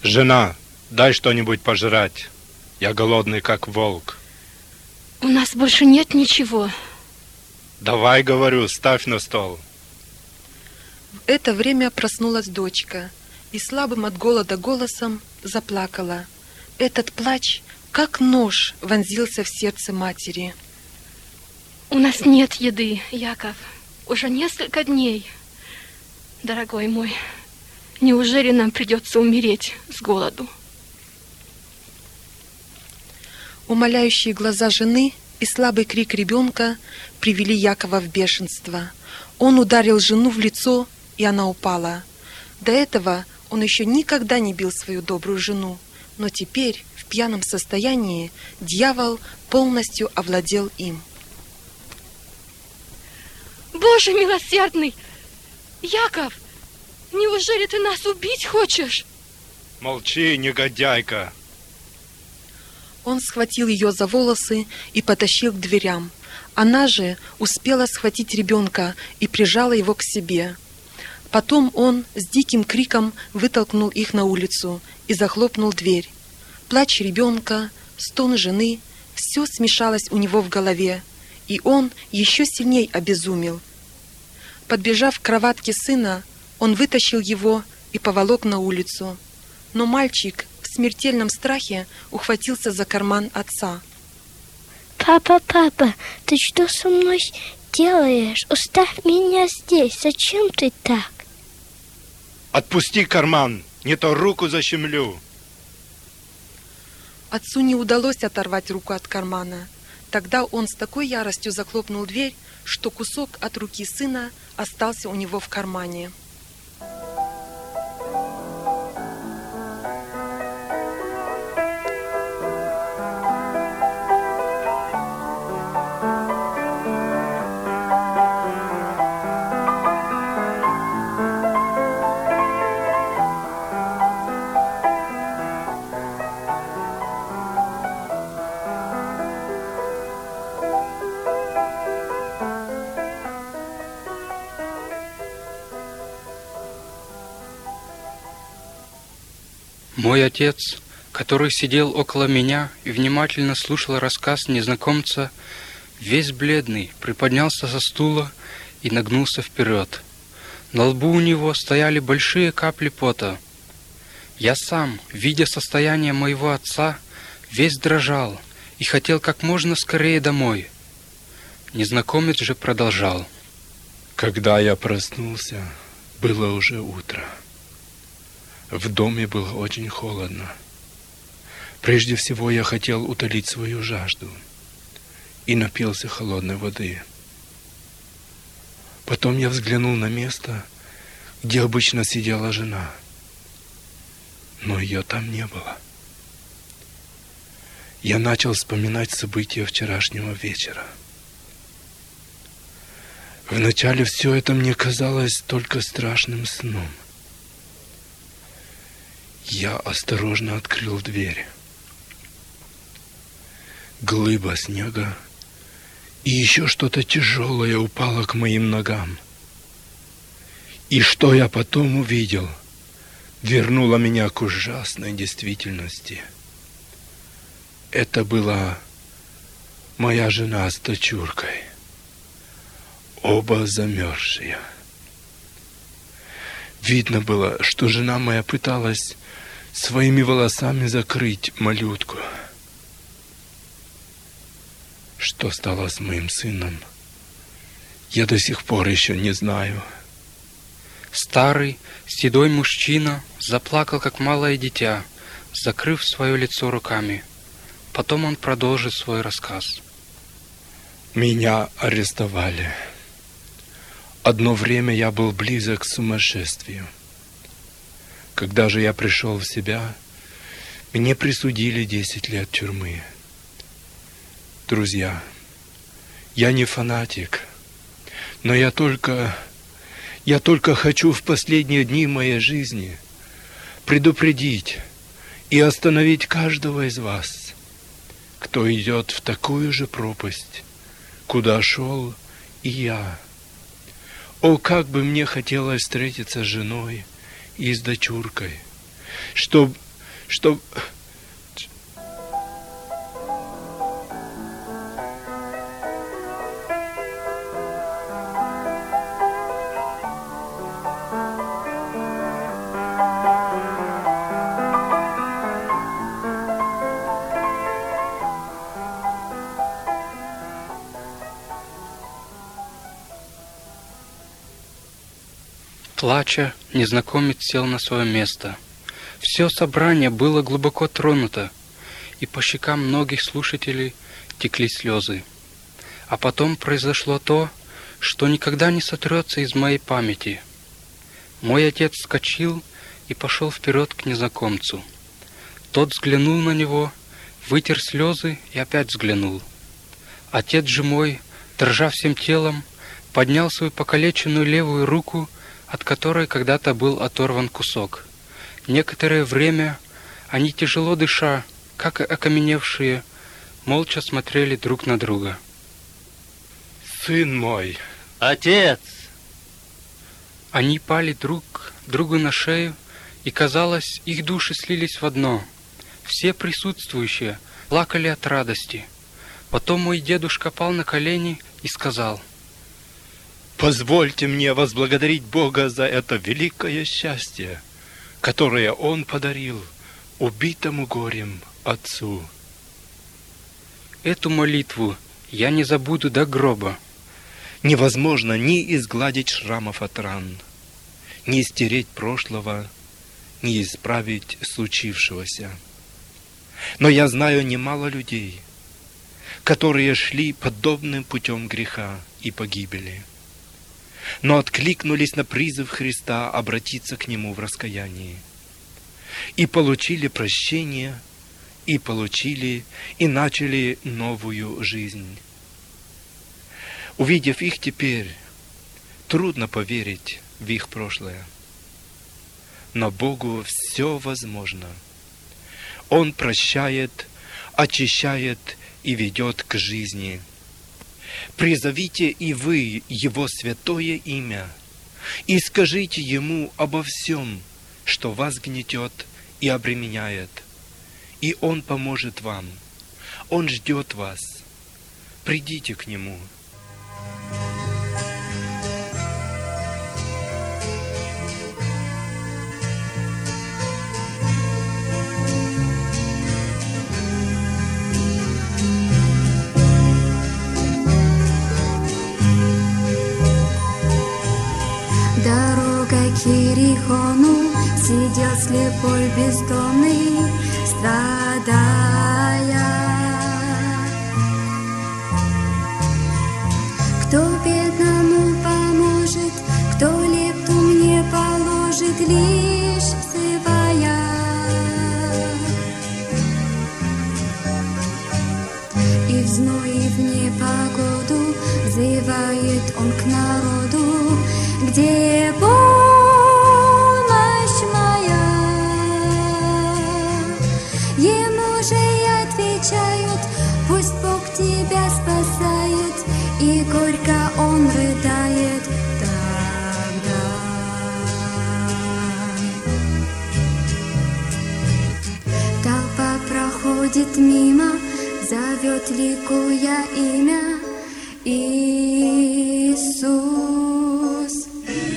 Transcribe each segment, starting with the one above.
Жена, дай что-нибудь пожрать. Я голодный, как волк. У нас больше нет ничего. Давай, говорю, ставь на стол. В это время проснулась дочка и слабым от голода голосом заплакала. Этот плач, как нож, вонзился в сердце матери. У нас нет еды, Яков. Уже несколько дней. Дорогой мой, неужели нам придется умереть с голоду? Умоляющие глаза жены и слабый крик ребенка привели Якова в бешенство. Он ударил жену в лицо, и она упала. До этого он еще никогда не бил свою добрую жену, но теперь, в пьяном состоянии, дьявол полностью овладел им. Боже милосердный! Яков, неужели ты нас убить хочешь? Молчи, негодяйка. Он схватил ее за волосы и потащил к дверям. Она же успела схватить ребенка и прижала его к себе. Потом он с диким криком вытолкнул их на улицу и захлопнул дверь. Плач ребенка, стон жены — все смешалось у него в голове, и он еще сильней обезумел. Подбежав к кроватке сына, он вытащил его и поволок на улицу. Но мальчик в смертельном страхе ухватился за карман отца. Папа, ты что со мной делаешь? Оставь меня здесь. Зачем ты так? Отпусти карман, не то руку защемлю. Отцу не удалось оторвать руку от кармана. Тогда он с такой яростью захлопнул дверь, что кусок от руки сына остался у него в кармане. Мой отец, который сидел около меня и внимательно слушал рассказ незнакомца, весь бледный, приподнялся со стула и нагнулся вперед. На лбу у него стояли большие капли пота. Я сам, видя состояние моего отца, весь дрожал и хотел как можно скорее домой. Незнакомец же продолжал. Когда я проснулся, было уже утро. В доме было очень холодно. Прежде всего я хотел утолить свою жажду и напился холодной воды. Потом я взглянул на место, где обычно сидела жена, но ее там не было. Я начал вспоминать события вчерашнего вечера. Вначале все это мне казалось только страшным сном. Я осторожно открыл дверь. Глыба снега и еще что-то тяжелое упало к моим ногам. И что я потом увидел, вернуло меня к ужасной действительности. Это была моя жена с дочуркой, оба замерзшие. Видно было, что жена моя пыталась своими волосами закрыть малютку. Что стало с моим сыном, я до сих пор еще не знаю. Старый, седой мужчина заплакал, как малое дитя, закрыв свое лицо руками. Потом он продолжит свой рассказ. Меня арестовали. Одно время я был близок к сумасшествию. Когда же я пришел в себя, мне присудили 10 лет тюрьмы. Друзья, я не фанатик, но я только хочу в последние дни моей жизни предупредить и остановить каждого из вас, кто идет в такую же пропасть, куда шел и я. О, как бы мне хотелось встретиться с женой и с дочуркой, чтоб что... Плача, незнакомец сел на свое место. Все собрание было глубоко тронуто, и по щекам многих слушателей текли слезы. А потом произошло то, что никогда не сотрется из моей памяти. Мой отец вскочил и пошел вперед к незнакомцу. Тот взглянул на него, вытер слезы и опять взглянул. Отец же мой, дрожа всем телом, поднял свою покалеченную левую руку, от которой когда-то был оторван кусок. Некоторое время они, тяжело дыша, как окаменевшие, молча смотрели друг на друга. Сын мой! Отец! Они пали друг другу на шею, и, казалось, их души слились в одно. Все присутствующие плакали от радости. Потом мой дедушка пал на колени и сказал: «Позвольте мне возблагодарить Бога за это великое счастье, которое Он подарил убитому горем отцу». Эту молитву я не забуду до гроба. Невозможно ни изгладить шрамов от ран, ни стереть прошлого, ни исправить случившегося. Но я знаю немало людей, которые шли подобным путем греха и погибели, но откликнулись на призыв Христа обратиться к Нему в раскаянии, и получили прощение, и начали новую жизнь. Увидев их теперь, трудно поверить в их прошлое. Но Богу все возможно. Он прощает, очищает и ведет к жизни. Призовите и вы Его святое имя и скажите Ему обо всем, что вас гнетет и обременяет, и Он поможет вам. Он ждет вас. Придите к Нему. Дорога к Иерихону, сидел слепой бездомный, страдая. Кто бедному поможет, кто лепту мне положит, лишь взывая. И в зной, и в непогоду взывает он к народу, где помощь моя. Ему же и отвечают: пусть Бог тебя спасает, и горько он рыдает тогда. Толпа проходит мимо, зовет, ликуя имя Иисус.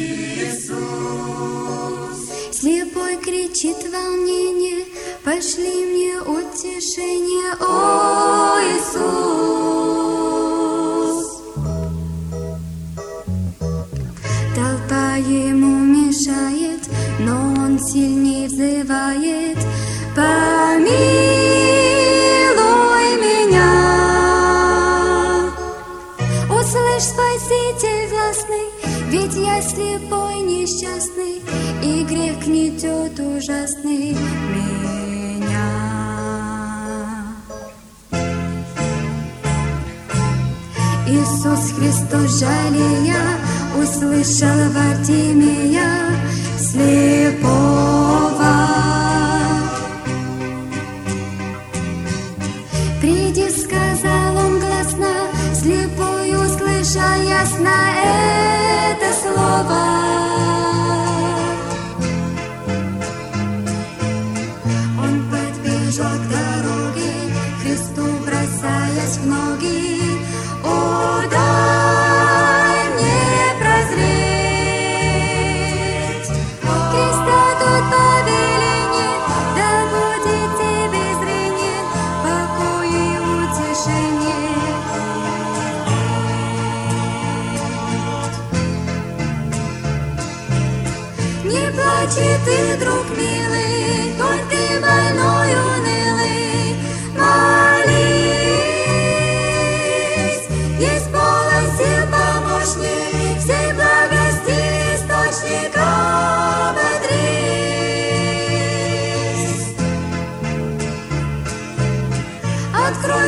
Слепой кричит в волнении: пошли мне утешение, о Иисус. Толпа ему мешает, но он сильнее взывает: помилуй меня. Услышь, Спаситель властный, ведь я слепой несчастный, и грех гнетет ужасный меня. Иисус Христос, жалея, услышал Вартимея слепого. Приди, сказал он гласно, слепой, услыша ясно это слово. Он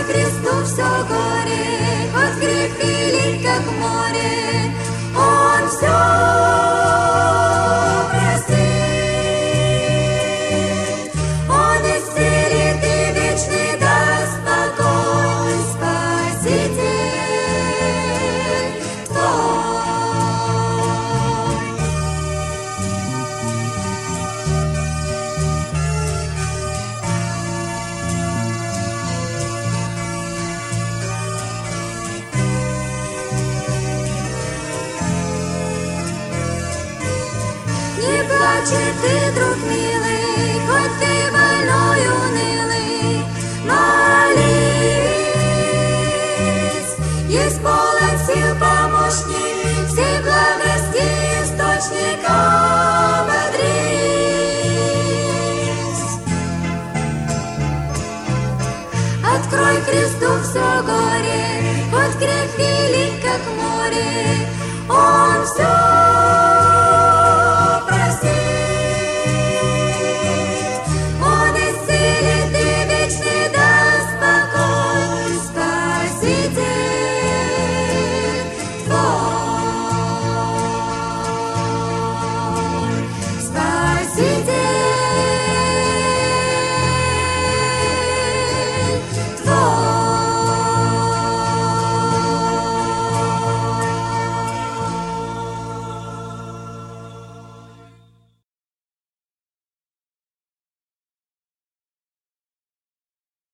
Открой Христу все горе, хоть грех велик, как море, Он все простит. Он исцелит и вечный даст покой, Спаситель твой. Не плачь ты, друг милый, хоть ты больной, унылый, молись. Есть полон сил помощник, всей благости источник, ободрись. Открой Христу все горе, хоть грех велик, как море, Он все